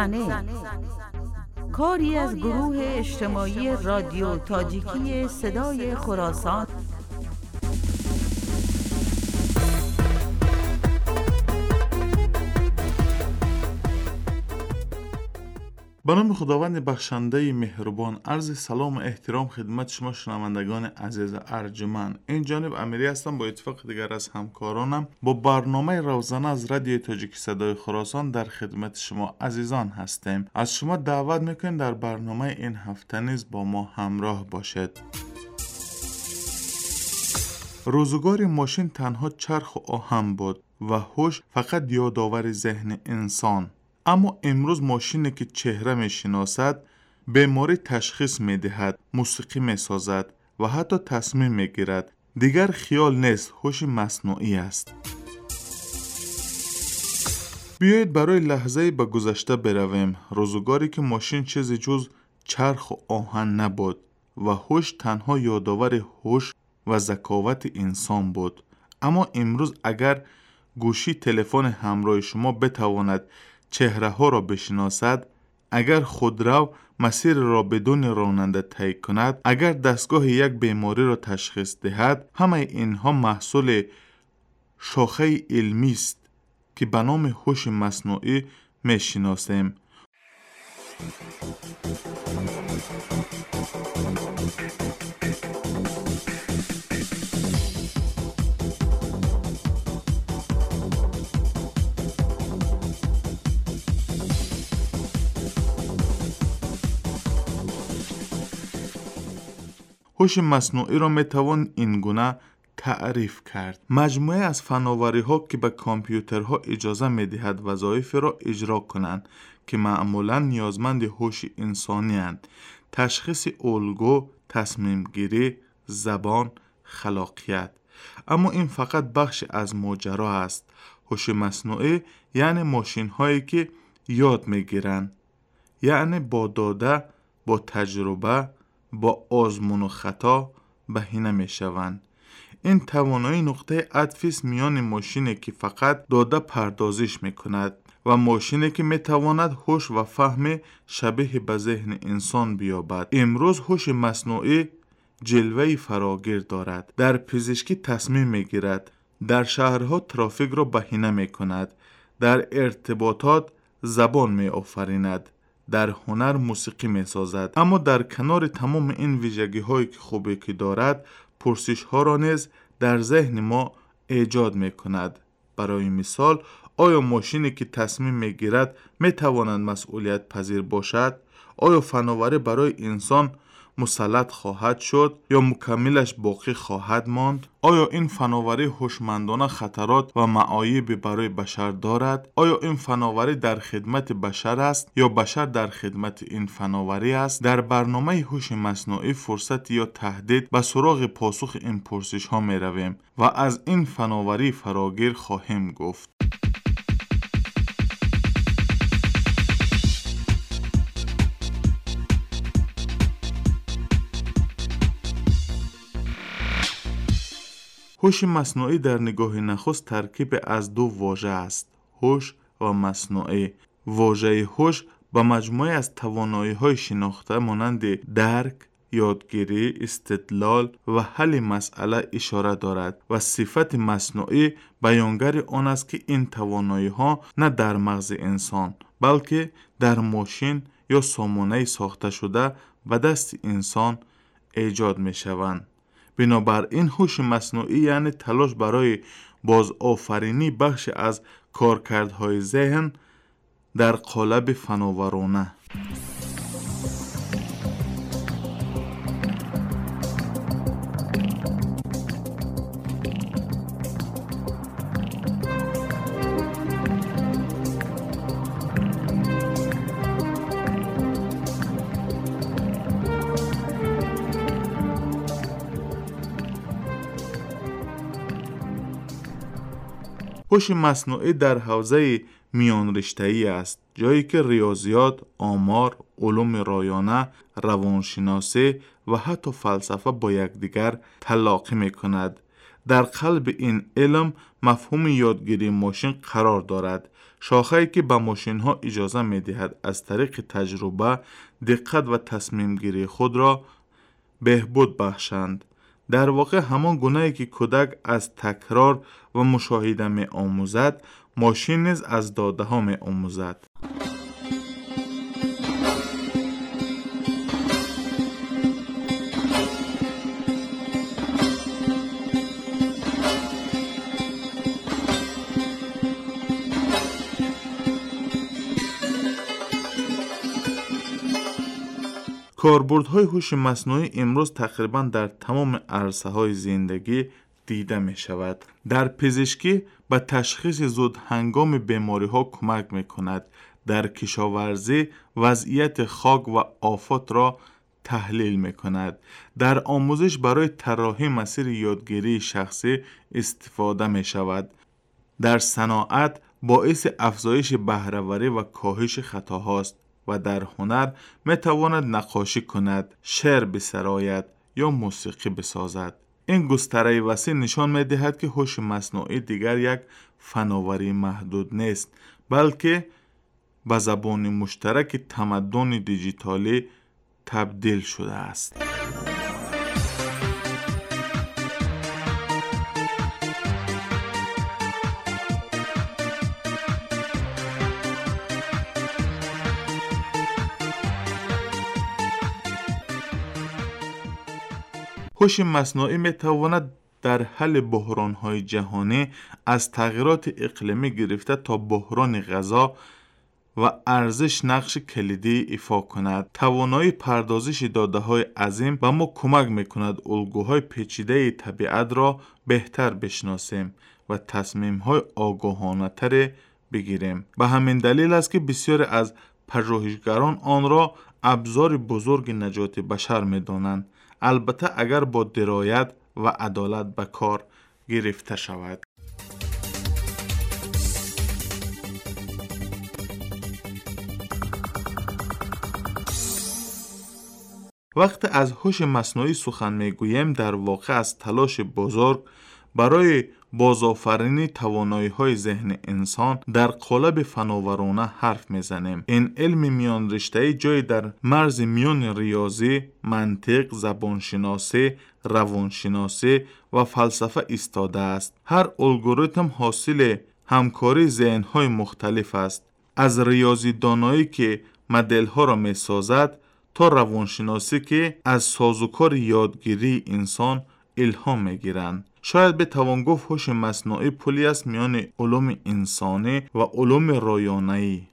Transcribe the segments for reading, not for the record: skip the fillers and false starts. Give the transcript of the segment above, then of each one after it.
زنه، کاری از گروه اجتماعی رادیو تاجیکی صدای خراسان. به نام خداوند بخشنده مهربان، عرض سلام و احترام خدمت شما شنوندگان عزیز ارجمند. این جانب امیری هستم. با اتفاق دیگر از همکارانم با برنامه روزانه از رادیو تاجیکی صدای خراسان در خدمت شما عزیزان هستیم. از شما دعوت میکنیم در برنامه این هفته نیز با ما همراه باشید. روزگار ماشین تنها چرخ و آهن بود و هوش فقط یادآور ذهن انسان. اما امروز ماشینی که چهره می شناسد، بیماری تشخیص می دهد، موسیقی می سازد و حتی تصمیم می گیرد. دیگر خیال نیست، هوش مصنوعی است. بیایید برای لحظه‌ای به گذشته برویم. روزگاری که ماشین چیزی جز چرخ و آهن نبود و هوش تنها یادآور هوش و ذکاوت انسان بود. اما امروز اگر گوشی تلفن همراه شما بتواند چهره ها را بشناسد، اگر خودرو مسیر را بدون راننده طی کند، اگر دستگاه یک بیماری را تشخیص دهد، همه اینها محصول شاخه علمی است که به نام هوش مصنوعی می شناسیم. هوش مصنوعی را می توان این گونه تعریف کرد: مجموعه از فناوری ها که به کامپیوترها اجازه می دهد وظایف را اجرا کنند که معمولا نیازمند هوش انسانی اند: تشخیص الگو، تصمیم گیری، زبان، خلاقیت. اما این فقط بخش از ماجرا است. هوش مصنوعی یعنی ماشین هایی که یاد می گیرند، یعنی با داده، با تجربه، با آزمون و خطا بهینه می شوند. این توانایی نقطه عطفی است میان ماشینی که فقط داده پردازش می کند و ماشینی که می تواند هوش و فهم شبیه به ذهن انسان بیابد. امروز هوش مصنوعی جلوه فراگیر دارد. در پزشکی تصمیم می گیرد، در شهرها ترافیک را بهینه می کند، در ارتباطات زبان می آفریند، در هنر موسیقی می سازد. اما در کنار تمام این ویژگی هایی که خوبی که دارد، پرسش ها را نیز در ذهن ما ایجاد می کند. برای مثال، آیا ماشینی که تصمیم می گیرد می تواند مسئولیت پذیر باشد؟ آیا فناوری برای انسان مسلط خواهد شد یا مکملش باقی خواهد ماند؟ آیا این فناوری هوشمندانه خطرات و معایب برای بشر دارد؟ آیا این فناوری در خدمت بشر است یا بشر در خدمت این فناوری است؟ در برنامه هوش مصنوعی فرصت یا تهدید به سراغ پاسخ این پرسش ها می رویم و از این فناوری فراگیر خواهیم گفت. هوش مصنوعی در نگاه نخست ترکیب از دو واژه است: هوش و مصنوعی. واژه هوش با مجموعه از توانایی‌های شناخته مانند درک، یادگیری، استدلال و حل مسئله اشاره دارد و صفت مصنوعی بیانگر آن است که این توانایی‌ها نه در مغز انسان بلکه در ماشین یا سامانه ساخته شده به دست انسان ایجاد می‌شوند. بنابراین هوش مصنوعی یعنی تلاش برای بازآفرینی بخش از کارکردهای ذهن در قالب فناورانه. هوش مصنوعی در حوزه میان رشته‌ای است، جایی که ریاضیات، آمار، علوم رایانه، روانشناسی و حتی فلسفه با یکدیگر تلاقی می‌کند. در قلب این علم مفهوم یادگیری ماشین قرار دارد. شاخه‌ای که به ماشین‌ها اجازه می‌دهد از طریق تجربه دقت و تصمیم گیری خود را بهبود بخشند. در واقع همان گونه‌ای که کودک از تکرار و مشاهده می‌آموزد، ماشین نیز از داده‌ها می‌آموزد. کاربردهای هوش مصنوعی امروز تقریباً در تمام عرصه‌های زندگی دیده می‌شود. در پزشکی به تشخیص زود هنگام بیماری‌ها کمک می‌کند. در کشاورزی وضعیت خاک و آفات را تحلیل می‌کند. در آموزش برای طراحی مسیر یادگیری شخصی استفاده می‌شود. در صناعت باعث افزایش بهره‌وری و کاهش خطاهاست و در هنر می‌تواند نقاشی کند، شعر بسراید یا موسیقی بسازد. این گستره وسیع نشان می‌دهد که هوش مصنوعی دیگر یک فناوری محدود نیست، بلکه به زبان مشترک تمدن دیجیتالی تبدیل شده است. هوش مصنوعی می‌تواند در حل بحران‌های جهانی از تغییرات اقلیمی گرفته تا بحران غذا و ارزش نقش کلیدی ایفا کند. توانایی پردازش داده‌های عظیم به ما کمک می‌کند الگوهای پیچیده طبیعت را بهتر بشناسیم و تصمیم‌های آگاهانه‌تر بگیریم. به همین دلیل است که بسیاری از پژوهشگران آن را ابزار بزرگ نجات بشر می‌دانند، البته اگر با درایت و عدالت به کار گرفته شود. وقتی از هوش مصنوعی سخن میگوییم، در واقع از تلاش بزرگ برای بازآفرینی توانایی‌های ذهن انسان در قالب فناورانه حرف میزنیم. این علم میان رشته‌ای جای در مرز میان ریاضی، منطق، زبانشناسی، روانشناسی و فلسفه ایستاده است. هر الگوریتم حاصل همکاری ذهن‌های مختلف است، از ریاضی دانایی که مدل‌ها را میسازد تا روانشناسی که از سازوکار یادگیری انسان الهام میگیرند. شاید بتوان گفت هوش مصنوعی پلی است میان علوم انسانی و علوم رایانه‌ای.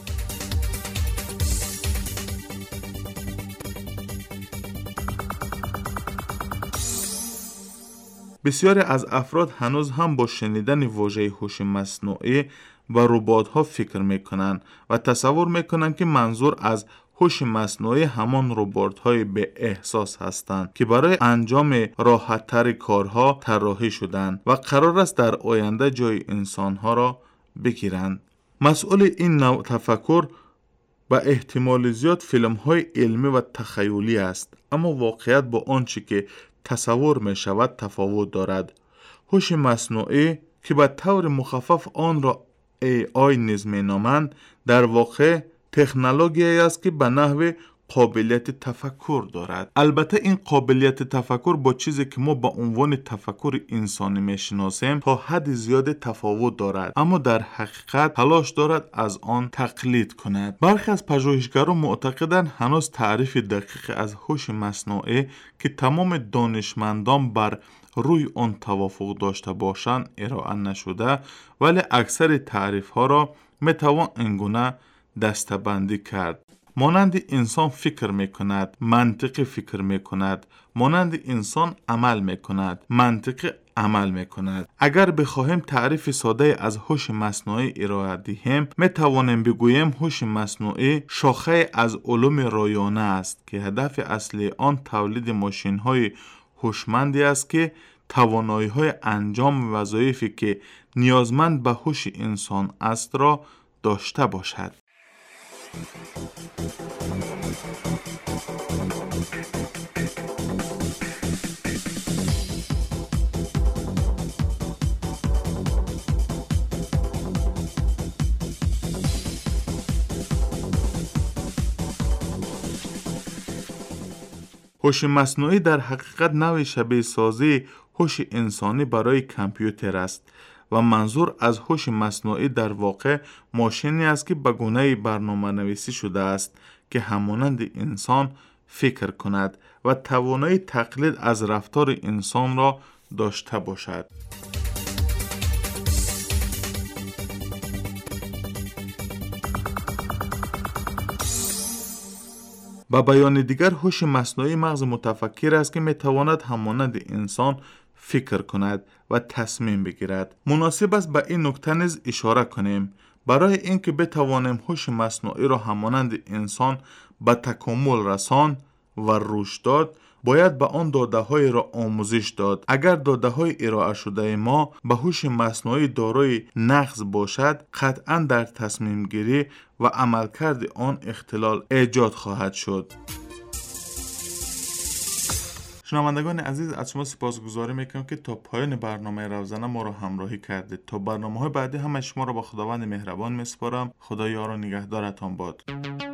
بسیاری از افراد هنوز هم با شنیدن واژه هوش مصنوعی و ربات‌ها فکر میکنند و تصور میکنند که منظور از هوش مصنوعی همان ربات‌های به احساس هستند که برای انجام راحت‌تر کارها طراحی شدند و قرار است در آینده جای انسان‌ها را بگیرند. مسئول این نوع تفکر به احتمال زیاد فیلم‌های علمی و تخیلی است، اما واقعیت با آنچه که تصور می‌شود تفاوت دارد. هوش مصنوعی که به طور مخفف آن را AI نیز می‌نامند، در واقع تکنولوژی است که به نحو قابلیت تفکر دارد. البته این قابلیت تفکر با چیزی که ما با عنوان تفکر انسانی میشناسیم تا حد زیاد تفاوت دارد، اما در حقیقت تلاش دارد از آن تقلید کند. برخی از پژوهشگران معتقدند هنوز تعریف دقیق از هوش مصنوعی که تمام دانشمندان بر روی آن توافق داشته باشند ارائه نشده، ولی اکثر تعریف ها را میتوان اینگونه دسته‌بندی کرد. مانند انسان فکر میکند، منطقی فکر میکند. مانند انسان عمل میکند، منطقی عمل میکند. اگر بخواهیم تعریف ساده از هوش مصنوعی ارائه دهیم، میتوانیم بگوییم هوش مصنوعی شاخه از علوم رایانه است که هدف اصلی آن تولید ماشین‌های هوشمندی است که توانایی‌های انجام وظایفی که نیازمند به هوش انسان است را داشته باشد. هوش مصنوعی در حقیقت نوع شبیه سازی هوش انسانی برای کامپیوتر است و منظور از هوش مصنوعی در واقع ماشینی است که به گونه برنامه نویسی شده است که همانند انسان فکر کند و توانایی تقلید از رفتار انسان را داشته باشد. با بیان دیگر هوش مصنوعی مغز متفکر است که میتواند همانند انسان فکر کند و تصمیم بگیرد. مناسب است به این نکته نیز اشاره کنیم. برای اینکه بتوانیم هوش مصنوعی را همانند انسان به تکامل رساند و رشد داد، باید به آن داده‌های را آموزش داد. اگر داده‌های ارائه شده ما به هوش مصنوعی دارای نقص باشد، قطعاً در تصمیم گیری و عملکرد آن اختلال ایجاد خواهد شد. شنوندگان عزیز، از شما سپاسگزاری میکنم که تا پایان برنامه روزانه ما را همراهی کردید. تا برنامه‌های بعدی هم شما را با خداوند مهربان میسپارم. خدا یار و نگهدارتان باد.